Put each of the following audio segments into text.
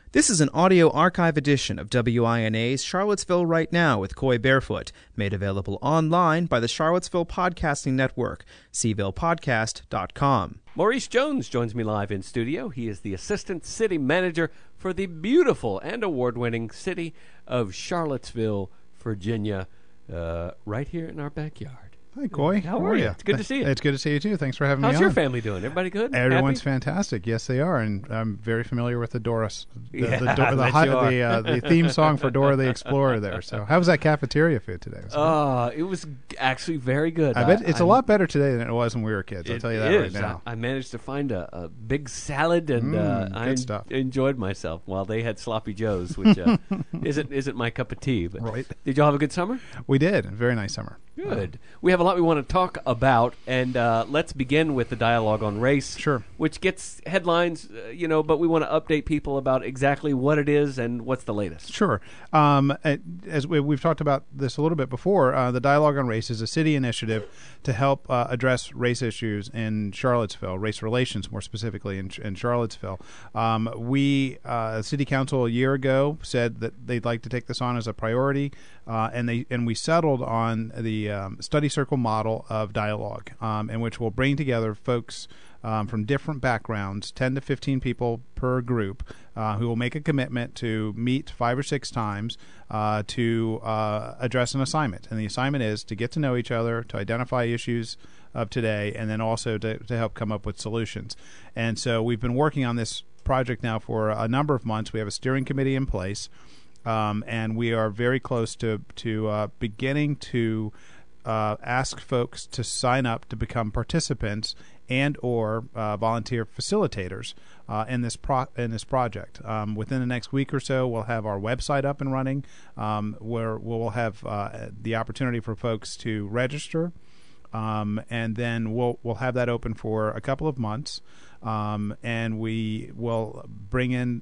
This is an audio archive edition of WINA's Charlottesville Right Now with Coy Barefoot, made available online by the Charlottesville Podcasting Network, cvillePodcast.com. Maurice Jones joins me live in studio. He is the Assistant City Manager for the beautiful and award-winning city of Charlottesville, Virginia, right here in our backyard. Hi, Coy. How are you? It's good to see you. It's good to see you, too. Thanks for having me on. How's your family doing? Everybody good? Everyone's Happy? fantastic. Yes, they are. And I'm very familiar with the Doris, the the theme song for Dora the Explorer there. So how was that cafeteria food today? It was actually very good. I bet it's a lot better today than it was when we were kids. I'll tell you that right now. I managed to find a big salad, and I enjoyed myself while they had sloppy joes, which isn't my cup of tea. But right. Did y'all have a good summer? We did. A very nice summer. Good. We have a lot we want to talk about, and let's begin with the dialogue on race. Sure. Which gets headlines, but we want to update people about exactly what it is and what's the latest. Sure. As we've talked about this a little bit before, the Dialogue on Race is a city initiative to help address race issues in Charlottesville, race relations more specifically in Charlottesville. City Council a year ago said that they'd like to take this on as a priority, and we settled on the study circle model of dialogue, in which we'll bring together folks from different backgrounds, 10 to 15 people per group, who will make a commitment to meet 5 or 6 times to address an assignment. And the assignment is to get to know each other, to identify issues of today, and then also to help come up with solutions. And so we've been working on this project now for a number of months. We have a steering committee in place, and we are very close to beginning to ask folks to sign up to become participants and or volunteer facilitators in this project. Within the next week or so, we'll have our website up and running, where we'll have the opportunity for folks to register, and then we'll have that open for a couple of months. And we will bring in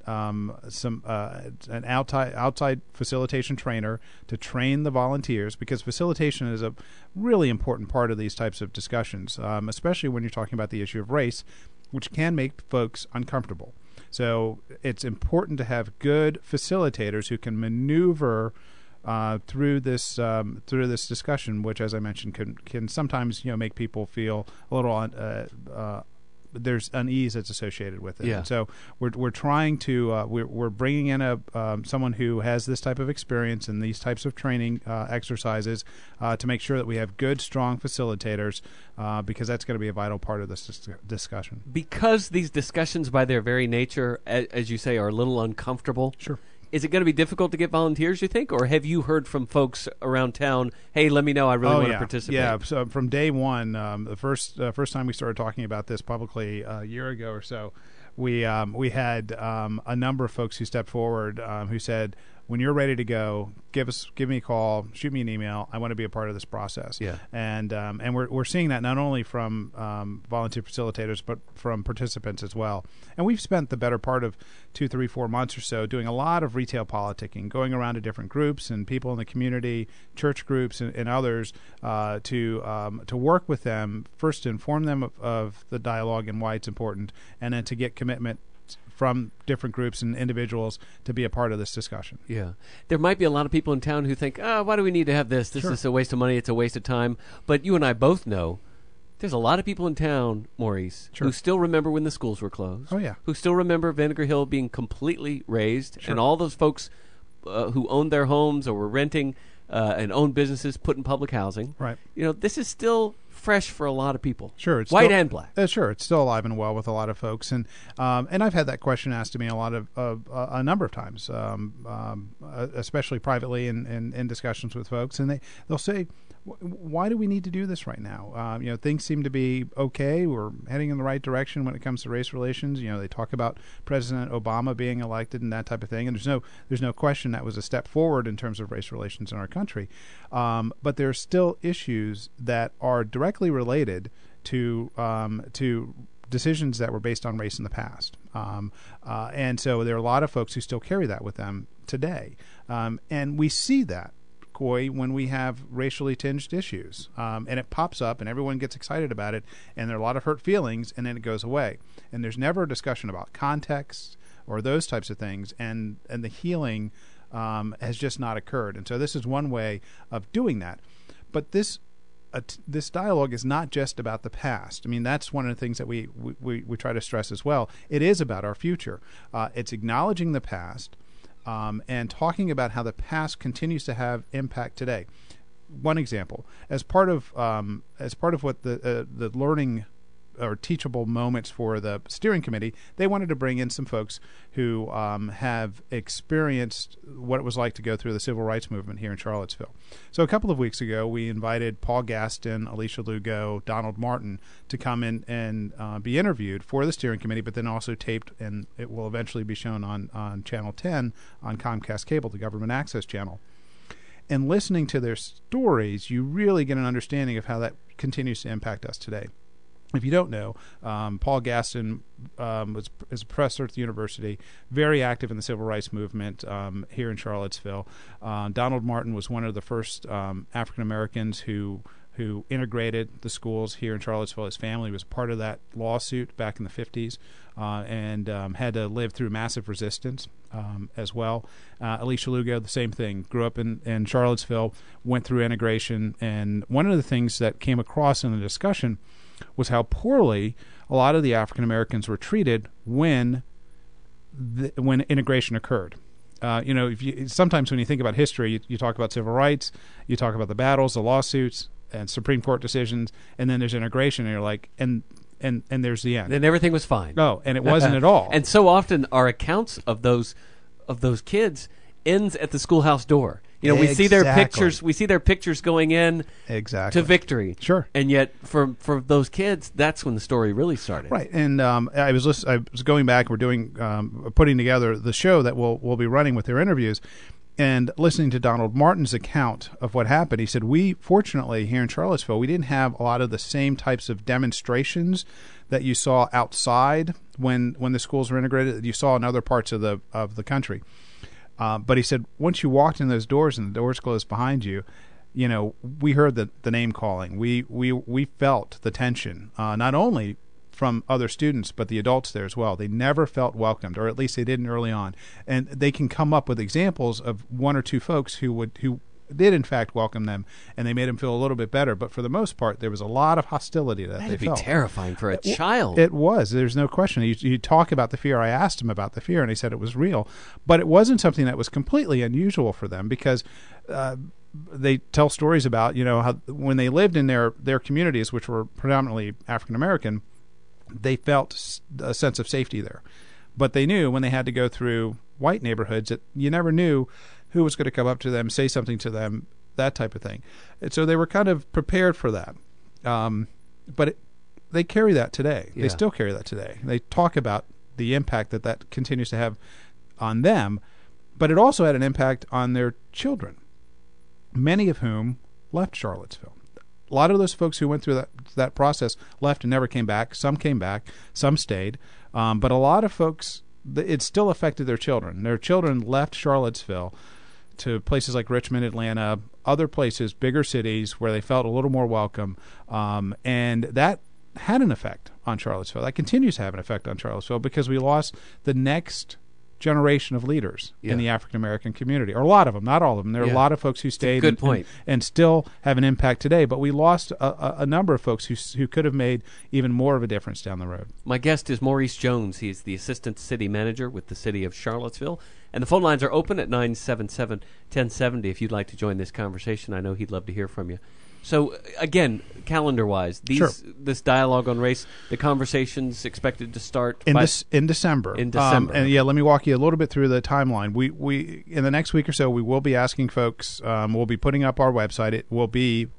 an outside facilitation trainer to train the volunteers, because facilitation is a really important part of these types of discussions, especially when you're talking about the issue of race, which can make folks uncomfortable. So it's important to have good facilitators who can maneuver through this discussion, which, as I mentioned, can sometimes make people feel a little there's unease that's associated with it. Yeah. And so we're trying to we're bringing in someone who has this type of experience and these types of training exercises to make sure that we have good, strong facilitators, because that's going to be a vital part of this discussion. Because these discussions, by their very nature, as you say, are a little uncomfortable. Sure. Is it going to be difficult to get volunteers, you think? Or have you heard from folks around town, hey, let me know, I really want to participate? Yeah, so from day one, the first time we started talking about this publicly a year ago or so, we had a number of folks who stepped forward who said, when you're ready to go, give me a call, shoot me an email. I want to be a part of this process. Yeah. And we're seeing that not only from volunteer facilitators, but from participants as well. And we've spent the better part of 2, 3, 4 months or so doing a lot of retail politicking, going around to different groups and people in the community, church groups and others, to work with them, first to inform them of the dialogue and why it's important, and then to get commitment from different groups and individuals to be a part of this discussion. Yeah. There might be a lot of people in town who think, why do we need to have this? This is a waste of money. It's a waste of time. But you and I both know there's a lot of people in town, Maurice, who still remember when the schools were closed. Oh, yeah. Who still remember Vinegar Hill being completely razed, and all those folks who owned their homes or were renting and owned businesses put in public housing. Right. This is still fresh for a lot of people. Sure, it's white still, and black. Sure, it's still alive and well with a lot of folks, and I've had that question asked to me a number of times, especially privately in discussions with folks, and they'll say, why do we need to do this right now? Things seem to be okay. We're heading in the right direction when it comes to race relations. They talk about President Obama being elected and that type of thing, and there's no question that was a step forward in terms of race relations in our country. But there are still issues that are directly related to decisions that were based on race in the past. And so there are a lot of folks who still carry that with them today. And we see that, Coy, when we have racially tinged issues. And it pops up and everyone gets excited about it, and there are a lot of hurt feelings, and then it goes away. And there's never a discussion about context or those types of things, and the healing has just not occurred. And so this is one way of doing that. But this dialogue is not just about the past. I mean, that's one of the things that we try to stress as well. It is about our future. It's acknowledging the past and talking about how the past continues to have impact today. One example, as part of what the learning or teachable moments for the steering committee, they wanted to bring in some folks who have experienced what it was like to go through the civil rights movement here in Charlottesville. So a couple of weeks ago, we invited Paul Gaston, Alicia Lugo, Donald Martin to come in and be interviewed for the steering committee, but then also taped, and it will eventually be shown on Channel 10 on Comcast Cable, the government access channel. And listening to their stories, you really get an understanding of how that continues to impact us today. If you don't know, Paul Gaston is a professor at the university, very active in the civil rights movement here in Charlottesville. Donald Martin was one of the first African Americans who integrated the schools here in Charlottesville. His family was part of that lawsuit back in the 50s and had to live through massive resistance as well. Alicia Lugo, the same thing, grew up in Charlottesville, went through integration, and one of the things that came across in the discussion was how poorly a lot of the African Americans were treated when integration occurred. Sometimes when you think about history, you talk about civil rights, you talk about the battles, the lawsuits, and Supreme Court decisions, and then there's integration, and you're like, and there's the end. And everything was fine. No, and it wasn't at all. And so often our accounts of those kids ends at the schoolhouse door. We see their pictures. We see their pictures going in to victory. Sure. And yet, for those kids, that's when the story really started. Right. And I was going back. We're doing putting together the show that we'll be running with their interviews, and listening to Donald Martin's account of what happened. He said, "We fortunately here in Charlottesville, we didn't have a lot of the same types of demonstrations that you saw outside when the schools were integrated that you saw in other parts of the country." But he said, once you walked in those doors and the doors closed behind you, we heard the name calling. We felt the tension, not only from other students, but the adults there as well. They never felt welcomed, or at least they didn't early on. And they can come up with examples of one or two folks who did in fact welcome them, and they made them feel a little bit better. But for the most part, there was a lot of hostility that they felt. That'd be terrifying for a child. It was. There's no question. You talk about the fear. I asked him about the fear, and he said it was real. But it wasn't something that was completely unusual for them, because they tell stories about how when they lived in their communities, which were predominantly African American, they felt a sense of safety there. But they knew when they had to go through white neighborhoods that you never knew who was going to come up to them, say something to them, that type of thing. And so they were kind of prepared for that. But they carry that today. Yeah. They still carry that today. They talk about the impact that continues to have on them, but it also had an impact on their children, many of whom left Charlottesville. A lot of those folks who went through that process left and never came back. Some came back, some stayed. But a lot of folks, it still affected their children. Their children left Charlottesville to places like Richmond, Atlanta, other places, bigger cities where they felt a little more welcome. And that had an effect on Charlottesville. That continues to have an effect on Charlottesville, because we lost the next generation of leaders in the African American community, or a lot of them, not all of them. There are a lot of folks who stayed and still have an impact today, but we lost a number of folks who could have made even more of a difference down the road. My guest is Maurice Jones. He's the Assistant City Manager with the City of Charlottesville, and the phone lines are open at 977-1070 if you'd like to join this conversation. I know he'd love to hear from you. So, again, calendar-wise, this dialogue on race, the conversation's expected to start in December. In December. And let me walk you a little bit through the timeline. We in the next week or so, we will be asking folks. We'll be putting up our website. It will be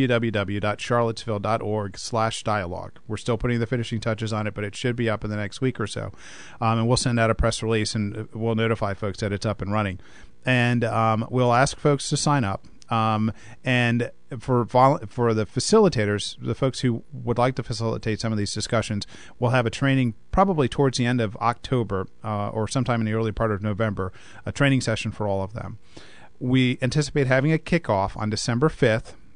www.charlottesville.org/dialogue. We're still putting the finishing touches on it, but it should be up in the next week or so. And we'll send out a press release, and we'll notify folks that it's up and running. And we'll ask folks to sign up. And for the facilitators, the folks who would like to facilitate some of these discussions, we'll have a training probably towards the end of October or sometime in the early part of November, a training session for all of them. We anticipate having a kickoff on December 5th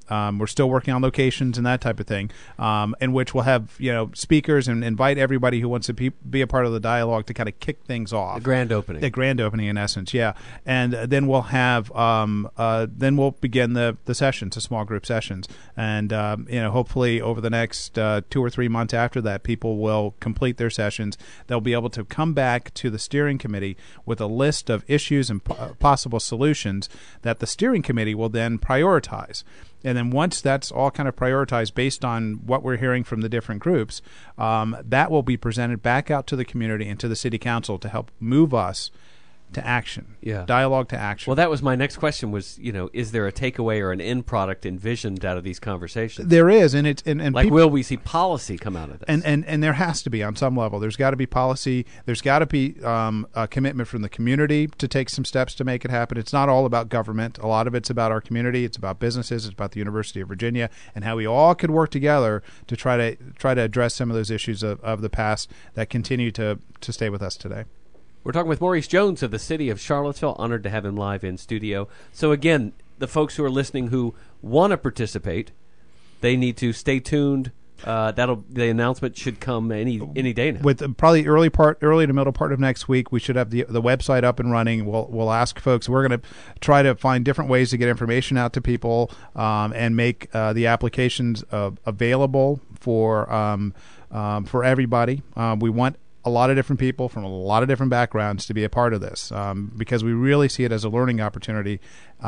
We're still working on locations and that type of thing, in which we'll have speakers and invite everybody who wants to be a part of the dialogue to kind of kick things off. The grand opening. The grand opening, in essence, yeah. And then we'll have then we'll begin the sessions, the small group sessions, and hopefully over the next 2 or 3 months after that, people will complete their sessions. They'll be able to come back to the steering committee with a list of issues and possible solutions that the steering committee will then prioritize. And then once that's all kind of prioritized based on what we're hearing from the different groups, that will be presented back out to the community and to the city council to help move us to action. Yeah. Dialogue to action. Well, that was my next question was, is there a takeaway or an end product envisioned out of these conversations? There is, and it's and like, will we see policy come out of this? And there has to be on some level. There's got to be policy. There's got to be a commitment from the community to take some steps to make it happen. It's not all about government. A lot of it's about our community. It's about businesses. It's about the University of Virginia and how we all could work together to try to address some of those issues of the past that continue to stay with us today. We're talking with Maurice Jones of the city of Charlottesville. Honored to have him live in studio. So again, the folks who are listening who want to participate, they need to stay tuned. The announcement should come any day now. With probably early to middle part of next week, we should have the website up and running. We'll ask folks. We're going to try to find different ways to get information out to people and make the applications available for everybody. We want a lot of different people from a lot of different backgrounds to be a part of this because we really see it as a learning opportunity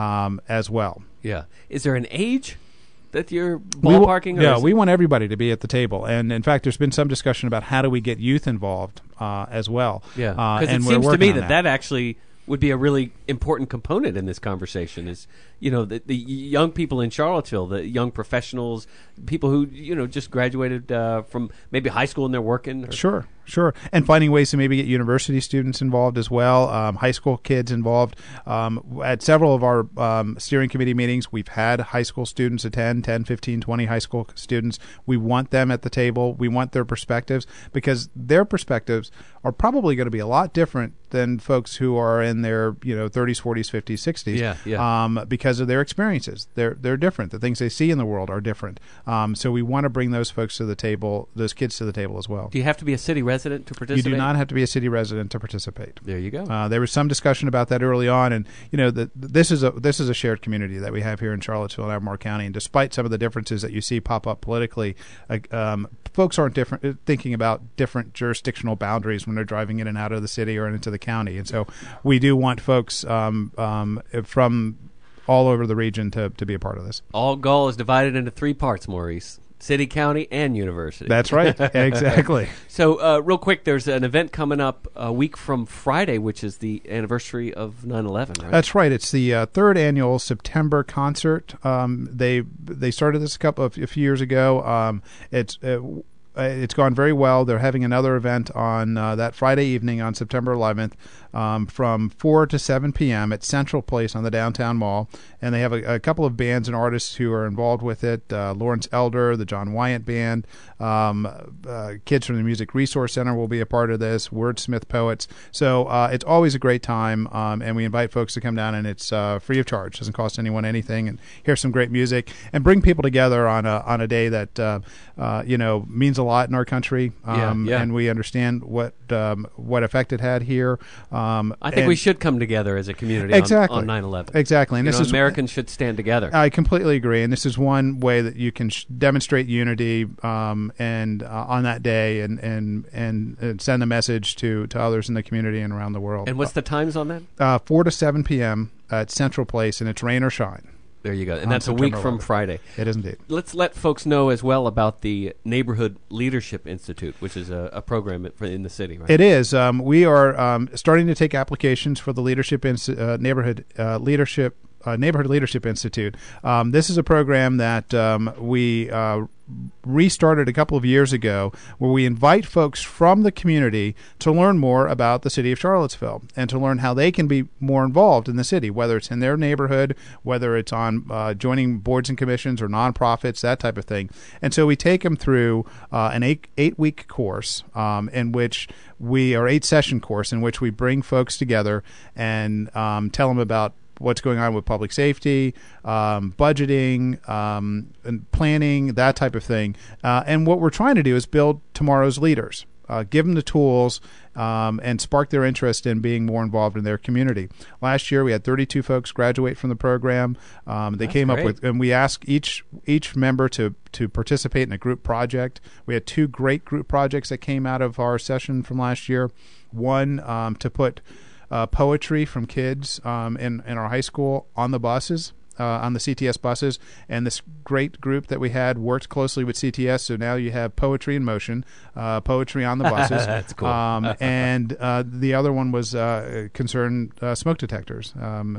as well. Yeah. Is there an age that you're ballparking? We want everybody to be at the table. And, in fact, there's been some discussion about how do we get youth involved as well. Yeah, because it seems to me that actually would be a really important component in this conversation is, the young people in Charlottesville, the young professionals, people who, just graduated from maybe high school and they're working. Sure. And finding ways to maybe get university students involved as well, high school kids involved. At several of our steering committee meetings, we've had high school students attend, 10, 15, 20 high school students. We want them at the table. We want their perspectives because their perspectives are probably going to be a lot different than folks who are in their 30s, 40s, 50s, 60s because of their experiences. They're different. The things they see in the world are different. So we want to bring those folks to the table, those kids to the table as well. Do you have to be a city resident to participate? You do not have to be a city resident to participate. There you go. There was some discussion about that early on, and this is a shared community that we have here in Charlottesville and Albemarle County. And despite some of the differences that you see pop up politically, folks aren't thinking about different jurisdictional boundaries when they're driving in and out of the city or into the county. And so we do want folks from all over the region to be a part of this. All Gall is divided into 3 parts, Maurice. City, county, and university. That's right. Exactly. So real quick, there's an event coming up a week from Friday, which is the anniversary of 9/11, right? That's right. It's the 3rd annual September concert. They started this a few years ago. It's gone very well. They're having another event on that Friday evening on September 11th from 4 to 7 p.m. at Central Place on the downtown mall. And they have a couple of bands and artists who are involved with it. Lawrence Elder, the John Wyatt Band, kids from the Music Resource Center will be a part of this, Wordsmith Poets. So it's always a great time, and we invite folks to come down, and it's free of charge. Doesn't cost anyone anything, and hear some great music and bring people together on a day that means a lot in our country, and we understand what effect it had here. I think we should come together as a community on 9/11. Exactly. And Americans should stand together. I completely agree. And this is one way that you can demonstrate unity and on that day and send a message to others in the community and around the world. And what's the times on that? 4 to 7 p.m. at Central Place, and it's rain or shine. There you go. And that's September a week from 11th. Friday. It is indeed. Let's let folks know as well about the Neighborhood Leadership Institute, which is a program in the city, right? It is. We are starting to take applications for the Neighborhood Leadership Institute. This is a program that we restarted a couple of years ago where we invite folks from the community to learn more about the city of Charlottesville and to learn how they can be more involved in the city, whether it's in their neighborhood, whether it's on joining boards and commissions or nonprofits, that type of thing. And so we take them through an 8-week course in which our 8-session course in which we bring folks together and tell them about what's going on with public safety, budgeting, and planning, that type of thing. And what we're trying to do is build tomorrow's leaders. Give them the tools and spark their interest in being more involved in their community. Last year, we had 32 folks graduate from the program. They came up with, and we asked each member to participate in a group project. We had 2 great group projects that came out of our session from last year. One, to put poetry from kids in our high school on the buses. On the CTS buses, and this great group that we had worked closely with CTS, so now you have poetry in motion, poetry on the buses. That's cool. And the other one was concerned smoke detectors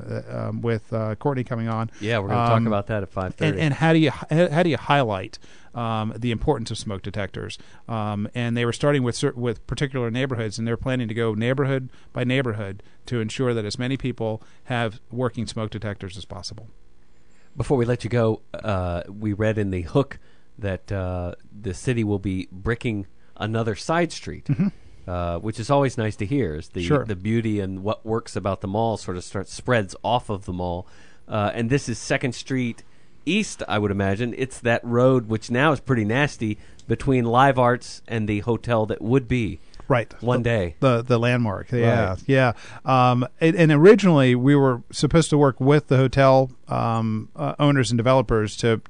with Courtney coming on. Yeah, we're going to talk about that at 5:30. And how do you highlight the importance of smoke detectors? And they were starting with particular neighborhoods, and they're planning to go neighborhood by neighborhood to ensure that as many people have working smoke detectors as possible. Before we let you go, we read in the Hook that the city will be bricking another side street, which is always nice to hear. Is the beauty and what works about the mall sort of spreads off of the mall. And this is 2nd Street East, I would imagine. It's that road, which now is pretty nasty, between Live Arts and the hotel that would be. Right. One day. The landmark. Yeah. Right. Yeah. And originally we were supposed to work with the hotel owners and developers to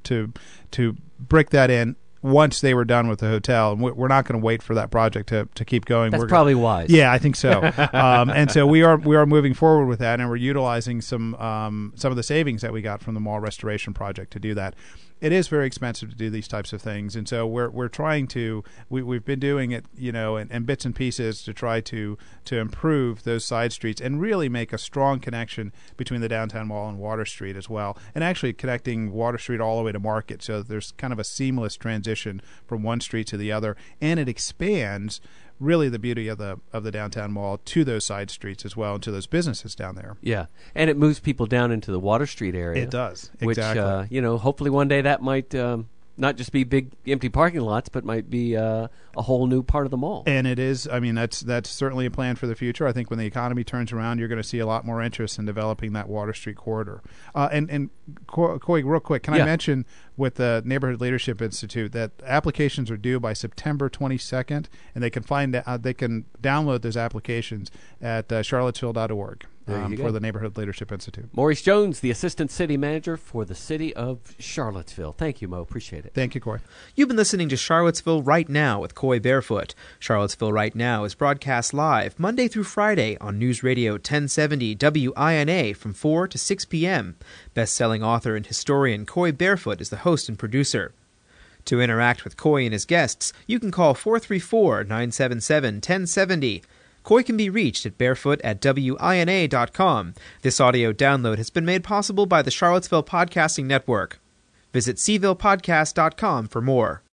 brick that in once they were done with the hotel. And we're not going to wait for that project to keep going. That's probably wise. Yeah, I think so. And so we are moving forward with that, and we're utilizing some of the savings that we got from the mall restoration project to do that. It is very expensive to do these types of things, and so we're trying to we've been doing it, in bits and pieces to try to improve those side streets and really make a strong connection between the downtown mall and Water Street as well, and actually connecting Water Street all the way to Market, so that there's kind of a seamless transition from one street to the other, and it expands really the beauty of the downtown mall to those side streets as well, and to those businesses down there. Yeah, and it moves people down into the Water Street area. It does, exactly. Which, hopefully one day that might not just be big empty parking lots, but might be a whole new part of the mall. And it is. I mean, that's certainly a plan for the future. I think when the economy turns around, you're going to see a lot more interest in developing that Water Street corridor. And Coy, real quick, can I mention with the Neighborhood Leadership Institute that applications are due by September 22nd, and they can download those applications at charlottesville.org for the Neighborhood Leadership Institute. Maurice Jones, the Assistant City Manager for the City of Charlottesville. Thank you, Mo. Appreciate it. Thank you, Coy. You've been listening to Charlottesville Right Now with Coy Barefoot. Charlottesville Right Now is broadcast live Monday through Friday on News Radio 1070 WINA from 4 to 6 p.m. Best-selling author and historian Coy Barefoot is the host and producer. To interact with Coy and his guests, you can call 434-977-1070. Coy can be reached at barefoot@wina.com. This audio download has been made possible by the Charlottesville Podcasting Network. Visit cvillepodcast.com for more.